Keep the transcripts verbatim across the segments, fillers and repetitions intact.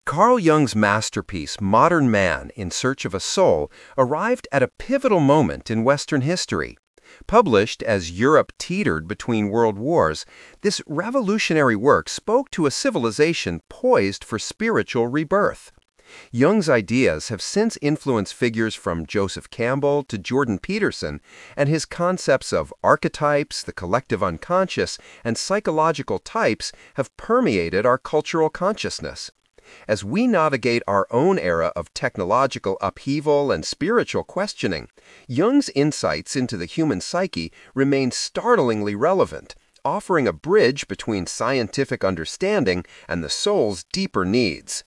Carl Jung's masterpiece, Modern Man in Search of a Soul, arrived at a pivotal moment in Western history. Published as Europe teetered between world wars, this revolutionary work spoke to a civilization poised for spiritual rebirth. Jung's ideas have since influenced figures from Joseph Campbell to Jordan Peterson, and his concepts of archetypes, the collective unconscious, and psychological types have permeated our cultural consciousness. As we navigate our own era of technological upheaval and spiritual questioning, Jung's insights into the human psyche remain startlingly relevant, offering a bridge between scientific understanding and the soul's deeper needs.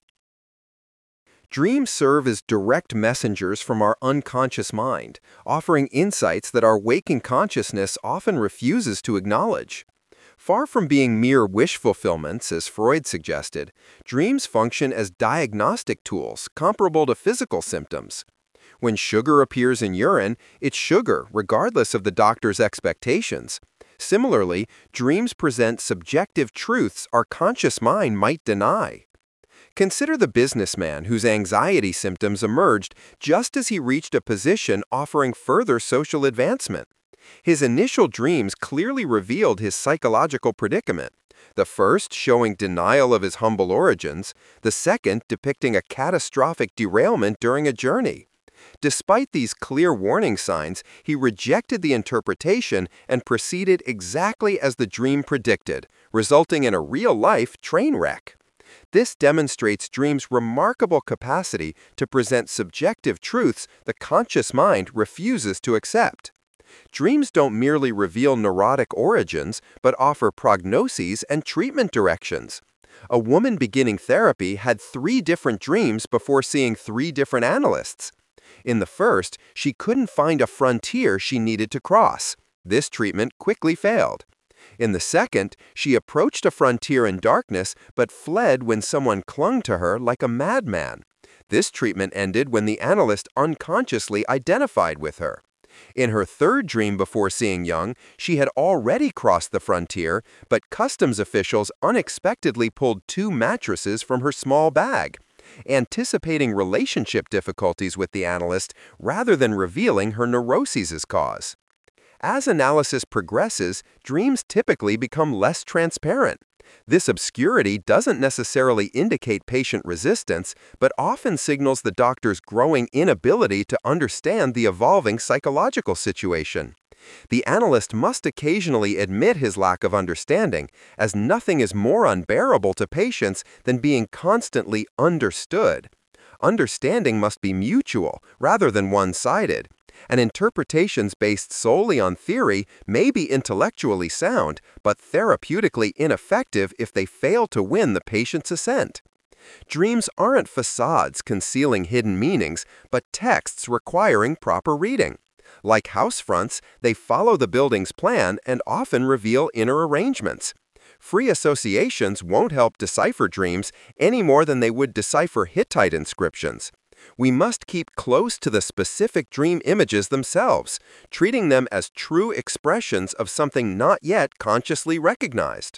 Dreams serve as direct messengers from our unconscious mind, offering insights that our waking consciousness often refuses to acknowledge. Far from being mere wish fulfillments, as Freud suggested, dreams function as diagnostic tools comparable to physical symptoms. When sugar appears in urine, it's sugar, regardless of the doctor's expectations. Similarly, dreams present subjective truths our conscious mind might deny. Consider the businessman whose anxiety symptoms emerged just as he reached a position offering further social advancement. His initial dreams clearly revealed his psychological predicament, the first showing denial of his humble origins, the second depicting a catastrophic derailment during a journey. Despite these clear warning signs, he rejected the interpretation and proceeded exactly as the dream predicted, resulting in a real-life train wreck. This demonstrates dreams' remarkable capacity to present subjective truths the conscious mind refuses to accept. Dreams don't merely reveal neurotic origins, but offer prognoses and treatment directions. A woman beginning therapy had three different dreams before seeing three different analysts. In the first, she couldn't find a frontier she needed to cross. This treatment quickly failed. In the second, she approached a frontier in darkness but fled when someone clung to her like a madman. This treatment ended when the analyst unconsciously identified with her. In her third dream before seeing Jung, she had already crossed the frontier, but customs officials unexpectedly pulled two mattresses from her small bag, anticipating relationship difficulties with the analyst rather than revealing her neuroses' cause. As analysis progresses, dreams typically become less transparent. This obscurity doesn't necessarily indicate patient resistance, but often signals the doctor's growing inability to understand the evolving psychological situation. The analyst must occasionally admit his lack of understanding, as nothing is more unbearable to patients than being constantly understood. Understanding must be mutual, rather than one-sided. And interpretations based solely on theory may be intellectually sound, but therapeutically ineffective if they fail to win the patient's assent. Dreams aren't facades concealing hidden meanings, but texts requiring proper reading. Like house fronts, they follow the building's plan and often reveal inner arrangements. Free associations won't help decipher dreams any more than they would decipher Hittite inscriptions. We must keep close to the specific dream images themselves, treating them as true expressions of something not yet consciously recognized.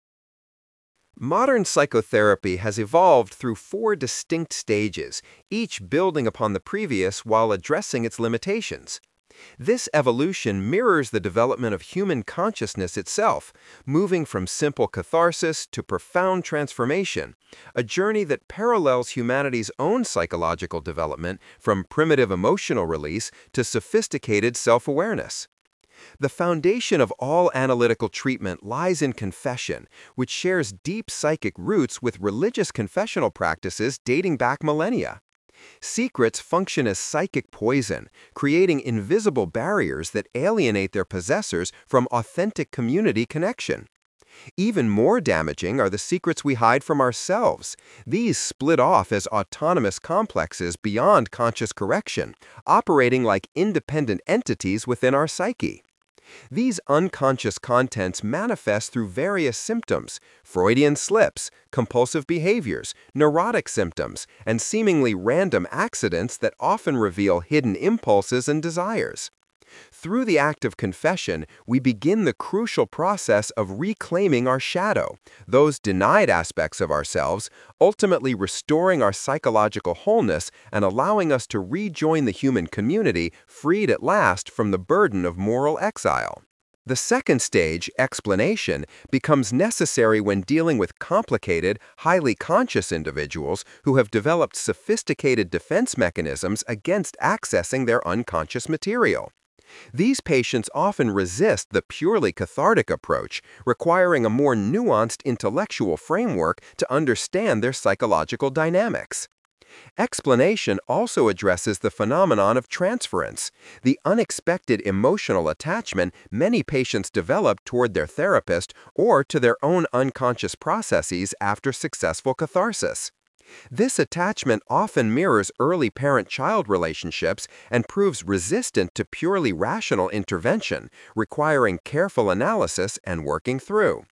Modern psychotherapy has evolved through four distinct stages, each building upon the previous while addressing its limitations. This evolution mirrors the development of human consciousness itself, moving from simple catharsis to profound transformation, a journey that parallels humanity's own psychological development from primitive emotional release to sophisticated self-awareness. The foundation of all analytical treatment lies in confession, which shares deep psychic roots with religious confessional practices dating back millennia. Secrets function as psychic poison, creating invisible barriers that alienate their possessors from authentic community connection. Even more damaging are the secrets we hide from ourselves. These split off as autonomous complexes beyond conscious correction, operating like independent entities within our psyche. These unconscious contents manifest through various symptoms: Freudian slips, compulsive behaviors, neurotic symptoms, and seemingly random accidents that often reveal hidden impulses and desires. Through the act of confession, we begin the crucial process of reclaiming our shadow, those denied aspects of ourselves, ultimately restoring our psychological wholeness and allowing us to rejoin the human community, freed at last from the burden of moral exile. The second stage, explanation, becomes necessary when dealing with complicated, highly conscious individuals who have developed sophisticated defense mechanisms against accessing their unconscious material. These patients often resist the purely cathartic approach, requiring a more nuanced intellectual framework to understand their psychological dynamics. Explanation also addresses the phenomenon of transference, the unexpected emotional attachment many patients develop toward their therapist or to their own unconscious processes after successful catharsis. This attachment often mirrors early parent-child relationships and proves resistant to purely rational intervention, requiring careful analysis and working through.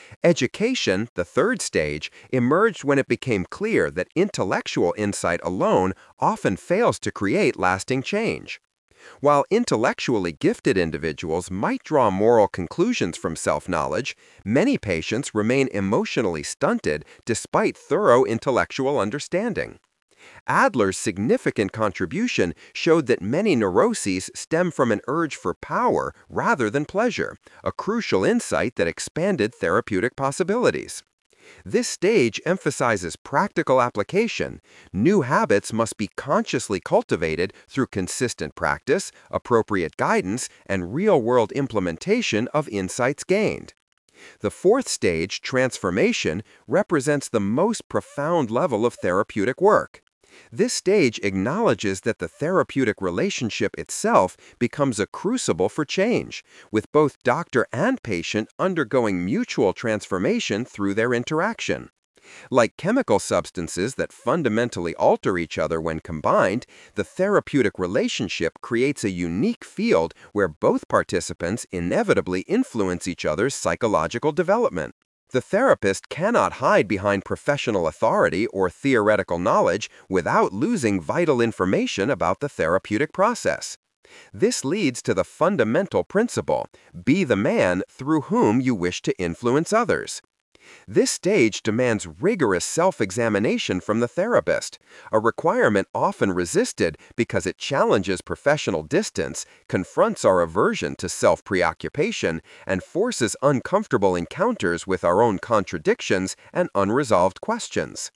Education, the third stage, emerged when it became clear that intellectual insight alone often fails to create lasting change. While intellectually gifted individuals might draw moral conclusions from self-knowledge, many patients remain emotionally stunted despite thorough intellectual understanding. Adler's significant contribution showed that many neuroses stem from an urge for power rather than pleasure, a crucial insight that expanded therapeutic possibilities. This stage emphasizes practical application. New habits must be consciously cultivated through consistent practice, appropriate guidance, and real-world implementation of insights gained. The fourth stage, transformation, represents the most profound level of therapeutic work. This stage acknowledges that the therapeutic relationship itself becomes a crucible for change, with both doctor and patient undergoing mutual transformation through their interaction. Like chemical substances that fundamentally alter each other when combined, the therapeutic relationship creates a unique field where both participants inevitably influence each other's psychological development. The therapist cannot hide behind professional authority or theoretical knowledge without losing vital information about the therapeutic process. This leads to the fundamental principle: be the man through whom you wish to influence others. This stage demands rigorous self-examination from the therapist, a requirement often resisted because it challenges professional distance, confronts our aversion to self-preoccupation, and forces uncomfortable encounters with our own contradictions and unresolved questions.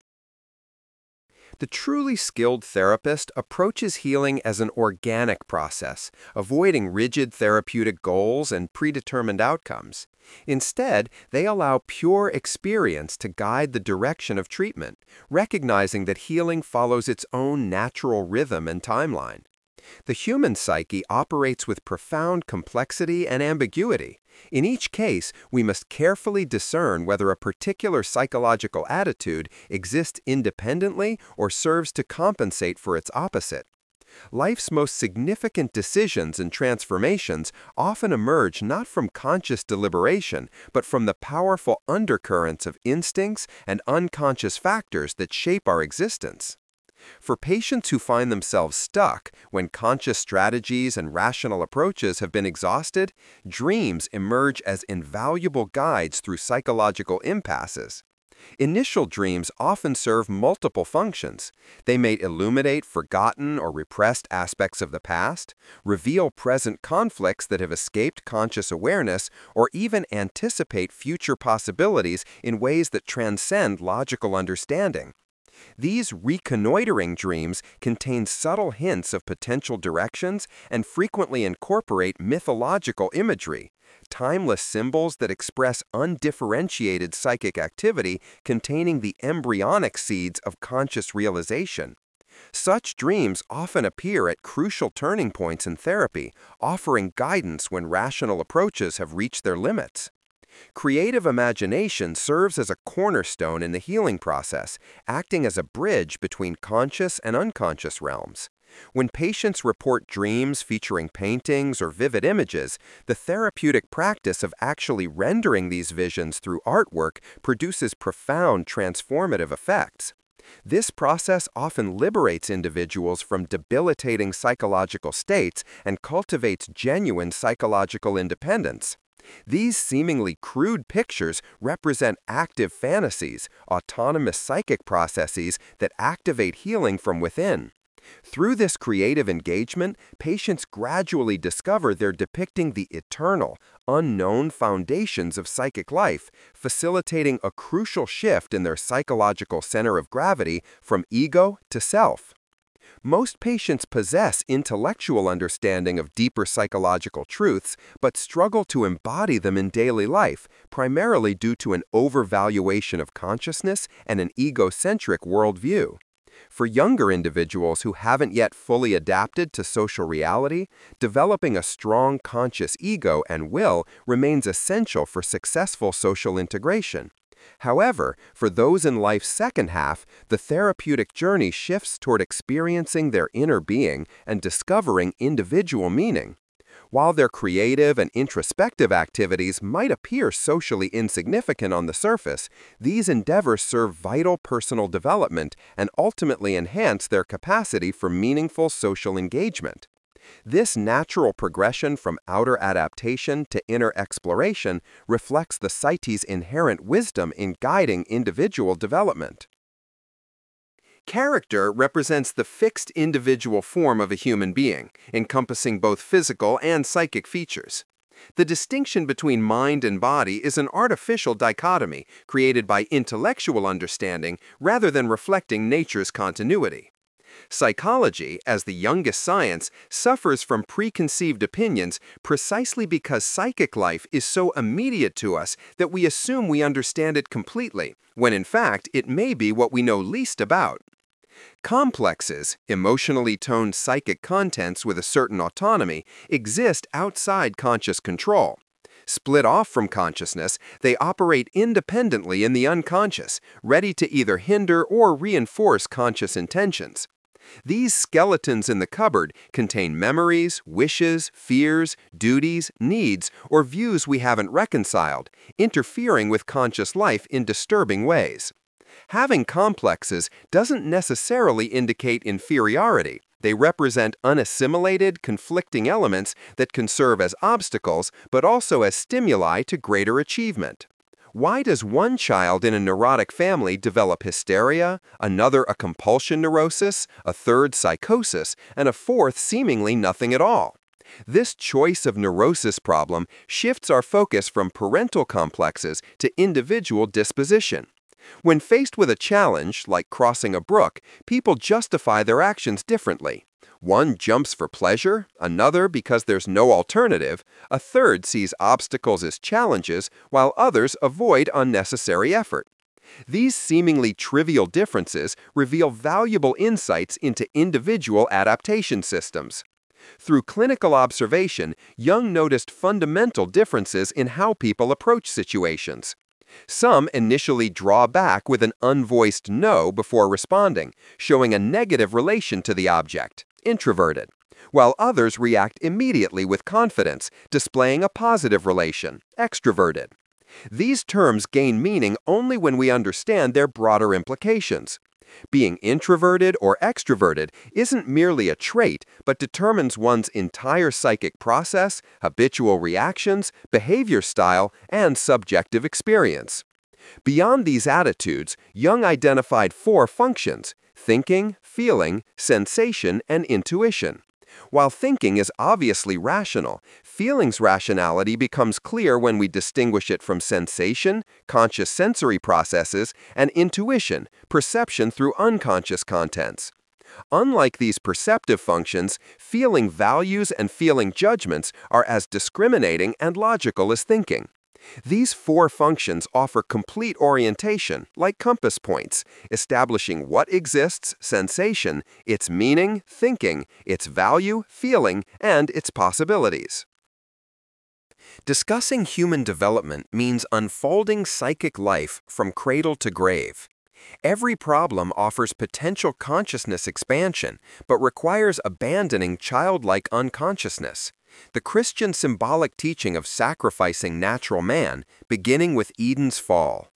The truly skilled therapist approaches healing as an organic process, avoiding rigid therapeutic goals and predetermined outcomes. Instead, they allow pure experience to guide the direction of treatment, recognizing that healing follows its own natural rhythm and timeline. The human psyche operates with profound complexity and ambiguity. In each case, we must carefully discern whether a particular psychological attitude exists independently or serves to compensate for its opposite. Life's most significant decisions and transformations often emerge not from conscious deliberation, but from the powerful undercurrents of instincts and unconscious factors that shape our existence. For patients who find themselves stuck when conscious strategies and rational approaches have been exhausted, dreams emerge as invaluable guides through psychological impasses. Initial dreams often serve multiple functions. They may illuminate forgotten or repressed aspects of the past, reveal present conflicts that have escaped conscious awareness, or even anticipate future possibilities in ways that transcend logical understanding. These reconnoitering dreams contain subtle hints of potential directions and frequently incorporate mythological imagery, timeless symbols that express undifferentiated psychic activity containing the embryonic seeds of conscious realization. Such dreams often appear at crucial turning points in therapy, offering guidance when rational approaches have reached their limits. Creative imagination serves as a cornerstone in the healing process, acting as a bridge between conscious and unconscious realms. When patients report dreams featuring paintings or vivid images, the therapeutic practice of actually rendering these visions through artwork produces profound transformative effects. This process often liberates individuals from debilitating psychological states and cultivates genuine psychological independence. These seemingly crude pictures represent active fantasies, autonomous psychic processes that activate healing from within. Through this creative engagement, patients gradually discover they're depicting the eternal, unknown foundations of psychic life, facilitating a crucial shift in their psychological center of gravity from ego to self. Most patients possess intellectual understanding of deeper psychological truths, but struggle to embody them in daily life, primarily due to an overvaluation of consciousness and an egocentric worldview. For younger individuals who haven't yet fully adapted to social reality, developing a strong conscious ego and will remains essential for successful social integration. However, for those in life's second half, the therapeutic journey shifts toward experiencing their inner being and discovering individual meaning. While their creative and introspective activities might appear socially insignificant on the surface, these endeavors serve vital personal development and ultimately enhance their capacity for meaningful social engagement. This natural progression from outer adaptation to inner exploration reflects the Psyche's inherent wisdom in guiding individual development. Character represents the fixed individual form of a human being, encompassing both physical and psychic features. The distinction between mind and body is an artificial dichotomy created by intellectual understanding rather than reflecting nature's continuity. Psychology, as the youngest science, suffers from preconceived opinions precisely because psychic life is so immediate to us that we assume we understand it completely, when in fact it may be what we know least about. Complexes, emotionally toned psychic contents with a certain autonomy, exist outside conscious control. Split off from consciousness, they operate independently in the unconscious, ready to either hinder or reinforce conscious intentions. These skeletons in the cupboard contain memories, wishes, fears, duties, needs, or views we haven't reconciled, interfering with conscious life in disturbing ways. Having complexes doesn't necessarily indicate inferiority. They represent unassimilated, conflicting elements that can serve as obstacles, but also as stimuli to greater achievement. Why does one child in a neurotic family develop hysteria, another a compulsion neurosis, a third psychosis, and a fourth seemingly nothing at all? This choice of neurosis problem shifts our focus from parental complexes to individual disposition. When faced with a challenge, like crossing a brook, people justify their actions differently. One jumps for pleasure, another because there's no alternative, a third sees obstacles as challenges, while others avoid unnecessary effort. These seemingly trivial differences reveal valuable insights into individual adaptation systems. Through clinical observation, Jung noticed fundamental differences in how people approach situations. Some initially draw back with an unvoiced no before responding, showing a negative relation to the object, introverted, while others react immediately with confidence, displaying a positive relation, extroverted. These terms gain meaning only when we understand their broader implications. Being introverted or extroverted isn't merely a trait, but determines one's entire psychic process, habitual reactions, behavior style, and subjective experience. Beyond these attitudes, Jung identified four functions: thinking, feeling, sensation, and intuition. While thinking is obviously rational, feeling's rationality becomes clear when we distinguish it from sensation, conscious sensory processes, and intuition, perception through unconscious contents. Unlike these perceptive functions, feeling values and feeling judgments are as discriminating and logical as thinking. These four functions offer complete orientation, like compass points, establishing what exists, sensation, its meaning, thinking, its value, feeling, and its possibilities. Discussing human development means unfolding psychic life from cradle to grave. Every problem offers potential consciousness expansion, but requires abandoning childlike unconsciousness. The Christian symbolic teaching of sacrificing natural man, beginning with Eden's fall.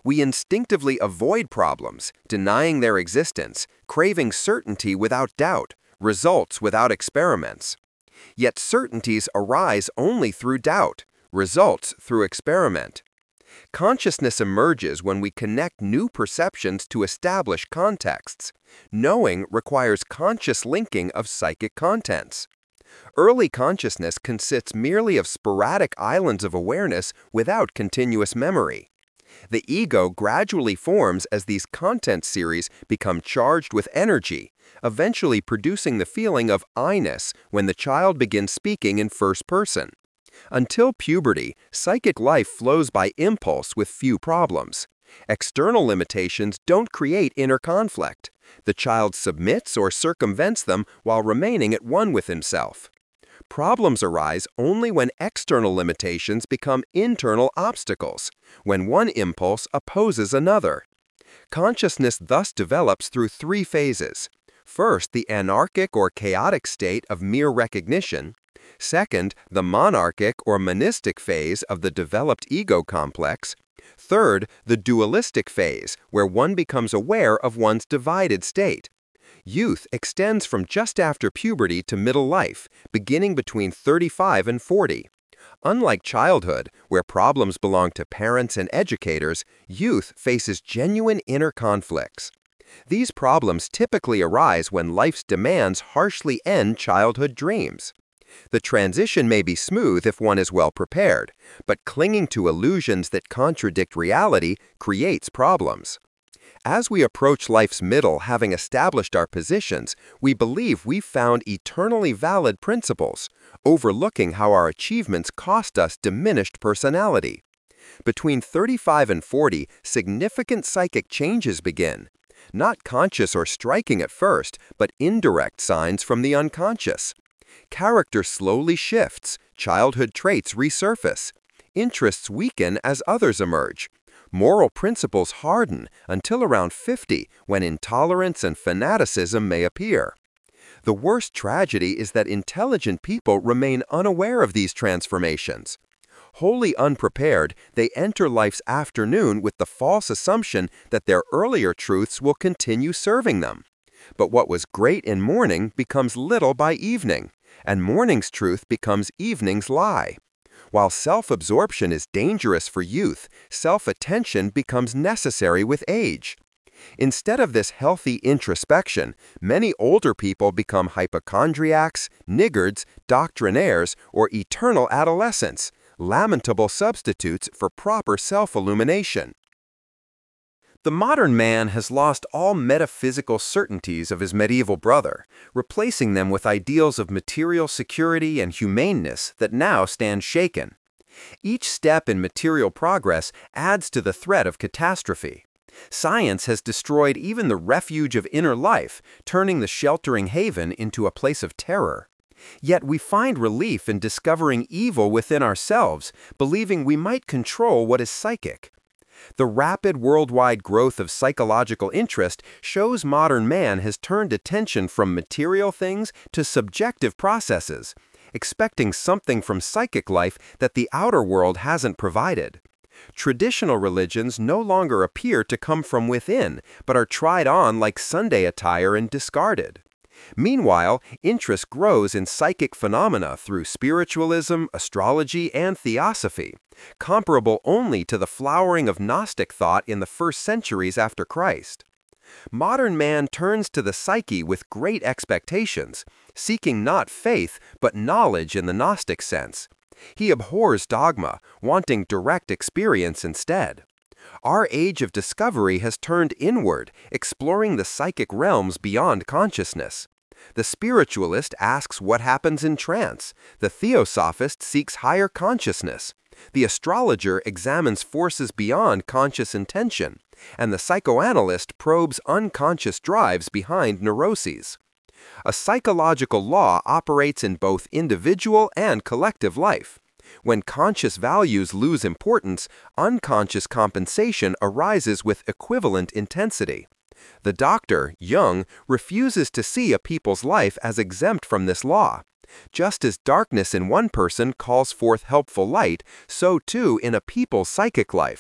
We instinctively avoid problems, denying their existence, craving certainty without doubt, results without experiments. Yet certainties arise only through doubt, results through experiment. Consciousness emerges when we connect new perceptions to established contexts. Knowing requires conscious linking of psychic contents. Early consciousness consists merely of sporadic islands of awareness without continuous memory. The ego gradually forms as these content series become charged with energy, eventually producing the feeling of I-ness when the child begins speaking in first person. Until puberty, psychic life flows by impulse with few problems. External limitations don't create inner conflict. The child submits or circumvents them while remaining at one with himself. Problems arise only when external limitations become internal obstacles, when one impulse opposes another. Consciousness thus develops through three phases. First, the anarchic or chaotic state of mere recognition. Second, the monarchic or monistic phase of the developed ego complex. Third, the dualistic phase, where one becomes aware of one's divided state. Youth extends from just after puberty to middle life, beginning between thirty-five and forty. Unlike childhood, where problems belong to parents and educators, youth faces genuine inner conflicts. These problems typically arise when life's demands harshly end childhood dreams. The transition may be smooth if one is well prepared, but clinging to illusions that contradict reality creates problems. As we approach life's middle, having established our positions, we believe we've found eternally valid principles, overlooking how our achievements cost us diminished personality. Between thirty-five and forty, significant psychic changes begin. Not conscious or striking at first, but indirect signs from the unconscious. Character slowly shifts, childhood traits resurface. Interests weaken as others emerge. Moral principles harden until around fifty, when intolerance and fanaticism may appear. The worst tragedy is that intelligent people remain unaware of these transformations. Wholly unprepared, they enter life's afternoon with the false assumption that their earlier truths will continue serving them. But what was great in morning becomes little by evening, and morning's truth becomes evening's lie. While self-absorption is dangerous for youth, self-attention becomes necessary with age. Instead of this healthy introspection, many older people become hypochondriacs, niggards, doctrinaires, or eternal adolescents, lamentable substitutes for proper self-illumination. The modern man has lost all metaphysical certainties of his medieval brother, replacing them with ideals of material security and humaneness that now stand shaken. Each step in material progress adds to the threat of catastrophe. Science has destroyed even the refuge of inner life, turning the sheltering haven into a place of terror. Yet we find relief in discovering evil within ourselves, believing we might control what is psychic. The rapid worldwide growth of psychological interest shows modern man has turned attention from material things to subjective processes, expecting something from psychic life that the outer world hasn't provided. Traditional religions no longer appear to come from within, but are tried on like Sunday attire and discarded. Meanwhile, interest grows in psychic phenomena through spiritualism, astrology, and theosophy, comparable only to the flowering of Gnostic thought in the first centuries after Christ. Modern man turns to the psyche with great expectations, seeking not faith, but knowledge in the Gnostic sense. He abhors dogma, wanting direct experience instead. Our age of discovery has turned inward, exploring the psychic realms beyond consciousness. The spiritualist asks what happens in trance. The theosophist seeks higher consciousness. The astrologer examines forces beyond conscious intention. And the psychoanalyst probes unconscious drives behind neuroses. A psychological law operates in both individual and collective life. When conscious values lose importance, unconscious compensation arises with equivalent intensity. The doctor, Jung, refuses to see a people's life as exempt from this law. Just as darkness in one person calls forth helpful light, so too in a people's psychic life.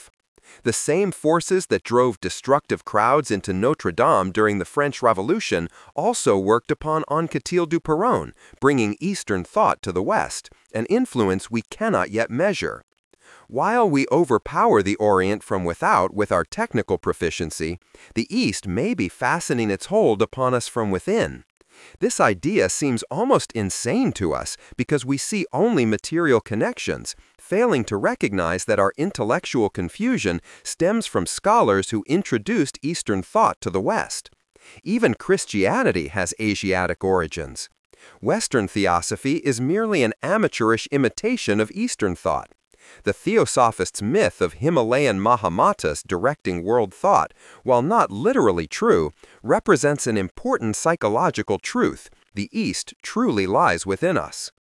The same forces that drove destructive crowds into Notre Dame during the French Revolution also worked upon Anquetil du Perron, bringing Eastern thought to the West, an influence we cannot yet measure. While we overpower the Orient from without with our technical proficiency, the East may be fastening its hold upon us from within. This idea seems almost insane to us because we see only material connections, failing to recognize that our intellectual confusion stems from scholars who introduced Eastern thought to the West. Even Christianity has Asiatic origins. Western theosophy is merely an amateurish imitation of Eastern thought. The Theosophists' myth of Himalayan Mahamatas directing world thought, while not literally true, represents an important psychological truth: the East truly lies within us.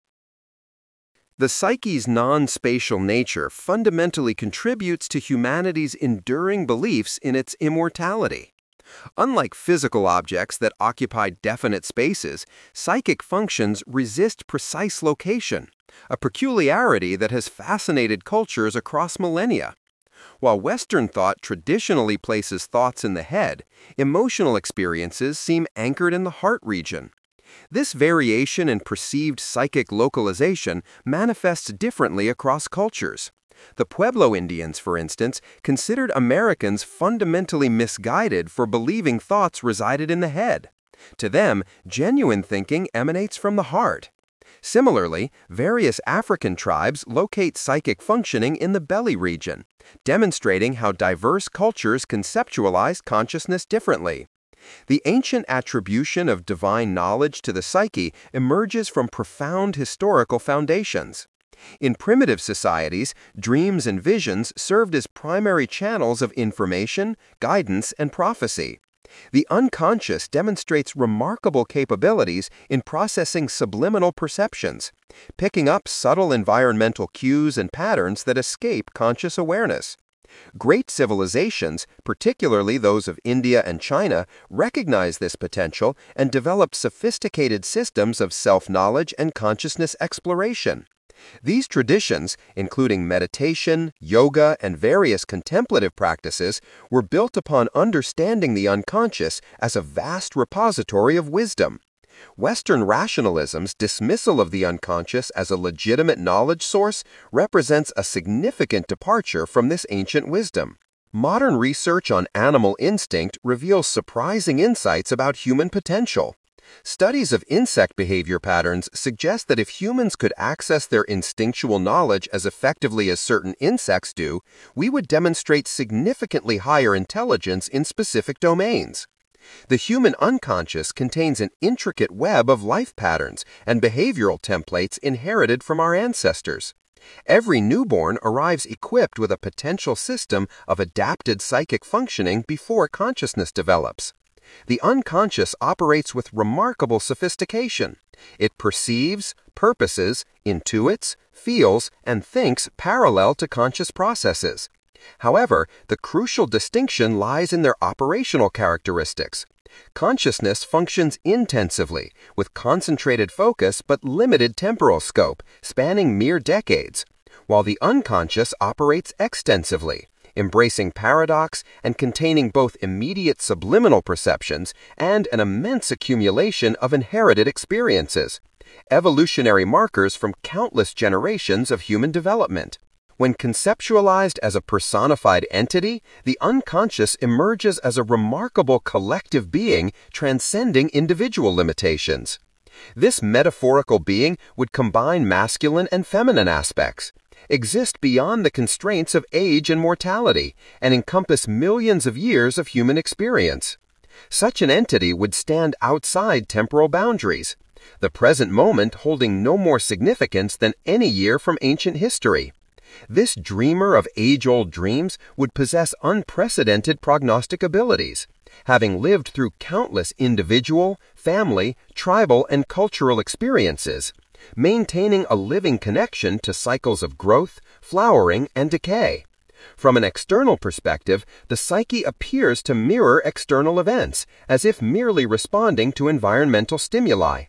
The psyche's non-spatial nature fundamentally contributes to humanity's enduring beliefs in its immortality. Unlike physical objects that occupy definite spaces, psychic functions resist precise location, a peculiarity that has fascinated cultures across millennia. While Western thought traditionally places thoughts in the head, emotional experiences seem anchored in the heart region. This variation in perceived psychic localization manifests differently across cultures. The Pueblo Indians, for instance, considered Americans fundamentally misguided for believing thoughts resided in the head. To them, genuine thinking emanates from the heart. Similarly, various African tribes locate psychic functioning in the belly region, demonstrating how diverse cultures conceptualize consciousness differently. The ancient attribution of divine knowledge to the psyche emerges from profound historical foundations. In primitive societies, dreams and visions served as primary channels of information, guidance, and prophecy. The unconscious demonstrates remarkable capabilities in processing subliminal perceptions, picking up subtle environmental cues and patterns that escape conscious awareness. Great civilizations, particularly those of India and China, recognized this potential and developed sophisticated systems of self-knowledge and consciousness exploration. These traditions, including meditation, yoga, and various contemplative practices, were built upon understanding the unconscious as a vast repository of wisdom. Western rationalism's dismissal of the unconscious as a legitimate knowledge source represents a significant departure from this ancient wisdom. Modern research on animal instinct reveals surprising insights about human potential. Studies of insect behavior patterns suggest that if humans could access their instinctual knowledge as effectively as certain insects do, we would demonstrate significantly higher intelligence in specific domains. The human unconscious contains an intricate web of life patterns and behavioral templates inherited from our ancestors. Every newborn arrives equipped with a potential system of adapted psychic functioning before consciousness develops. The unconscious operates with remarkable sophistication. It perceives, purposes, intuits, feels, and thinks parallel to conscious processes. However, the crucial distinction lies in their operational characteristics. Consciousness functions intensively, with concentrated focus but limited temporal scope, spanning mere decades, while the unconscious operates extensively, embracing paradox and containing both immediate subliminal perceptions and an immense accumulation of inherited experiences, evolutionary markers from countless generations of human development. When conceptualized as a personified entity, the unconscious emerges as a remarkable collective being transcending individual limitations. This metaphorical being would combine masculine and feminine aspects, exist beyond the constraints of age and mortality, and encompass millions of years of human experience. Such an entity would stand outside temporal boundaries, the present moment holding no more significance than any year from ancient history. This dreamer of age-old dreams would possess unprecedented prognostic abilities, having lived through countless individual, family, tribal, and cultural experiences, maintaining a living connection to cycles of growth, flowering, and decay. From an external perspective, the psyche appears to mirror external events, as if merely responding to environmental stimuli.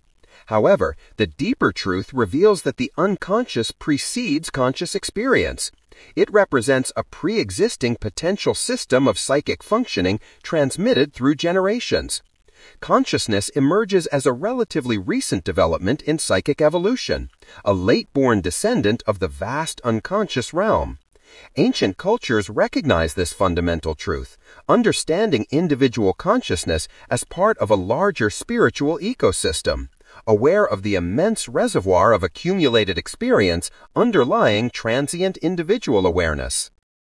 However, the deeper truth reveals that the unconscious precedes conscious experience. It represents a pre-existing potential system of psychic functioning transmitted through generations. Consciousness emerges as a relatively recent development in psychic evolution, a late-born descendant of the vast unconscious realm. Ancient cultures recognize this fundamental truth, understanding individual consciousness as part of a larger spiritual ecosystem, aware of the immense reservoir of accumulated experience underlying transient individual awareness.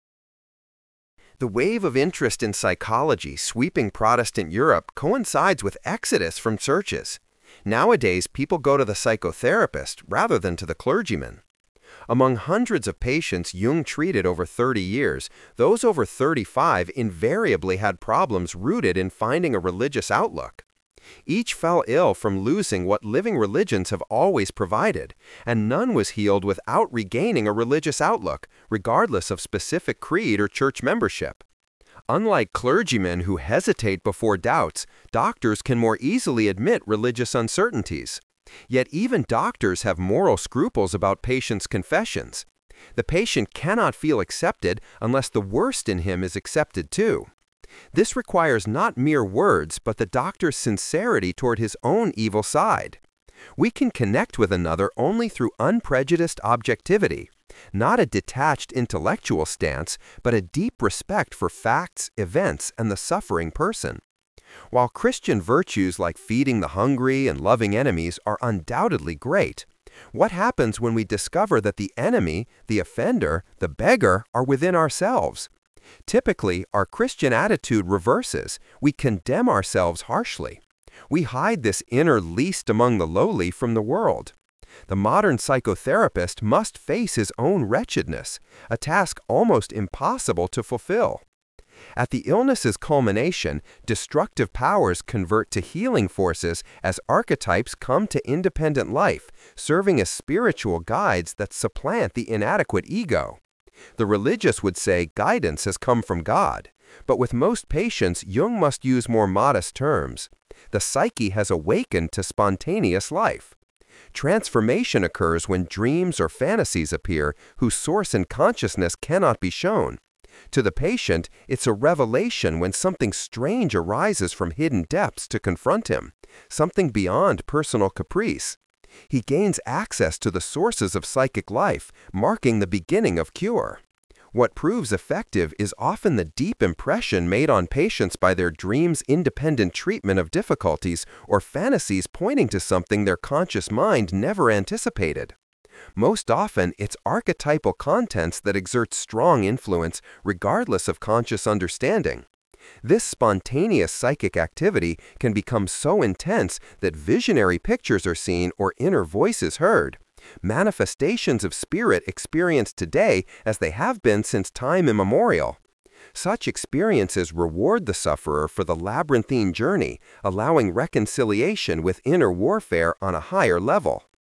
The wave of interest in psychology sweeping Protestant Europe coincides with exodus from churches. Nowadays, people go to the psychotherapist rather than to the clergyman. Among hundreds of patients Jung treated over thirty years, those over thirty-five invariably had problems rooted in finding a religious outlook. Each fell ill from losing what living religions have always provided, and none was healed without regaining a religious outlook, regardless of specific creed or church membership. Unlike clergymen who hesitate before doubts, doctors can more easily admit religious uncertainties. Yet even doctors have moral scruples about patients' confessions. The patient cannot feel accepted unless the worst in him is accepted too. This requires not mere words, but the doctor's sincerity toward his own evil side. We can connect with another only through unprejudiced objectivity, not a detached intellectual stance, but a deep respect for facts, events, and the suffering person. While Christian virtues like feeding the hungry and loving enemies are undoubtedly great, what happens when we discover that the enemy, the offender, the beggar are within ourselves? Typically, our Christian attitude reverses. We condemn ourselves harshly. We hide this inner least among the lowly from the world. The modern psychotherapist must face his own wretchedness, a task almost impossible to fulfill. At the illness's culmination, destructive powers convert to healing forces as archetypes come to independent life, serving as spiritual guides that supplant the inadequate ego. The religious would say guidance has come from God, but with most patients, Jung must use more modest terms. The psyche has awakened to spontaneous life. Transformation occurs when dreams or fantasies appear whose source in consciousness cannot be shown. To the patient, it's a revelation when something strange arises from hidden depths to confront him, something beyond personal caprice. He gains access to the sources of psychic life, marking the beginning of cure. What proves effective is often the deep impression made on patients by their dreams' independent treatment of difficulties or fantasies pointing to something their conscious mind never anticipated. Most often, it's archetypal contents that exert strong influence regardless of conscious understanding. This spontaneous psychic activity can become so intense that visionary pictures are seen or inner voices heard, manifestations of spirit experienced today as they have been since time immemorial. Such experiences reward the sufferer for the labyrinthine journey, allowing reconciliation with inner warfare on a higher level.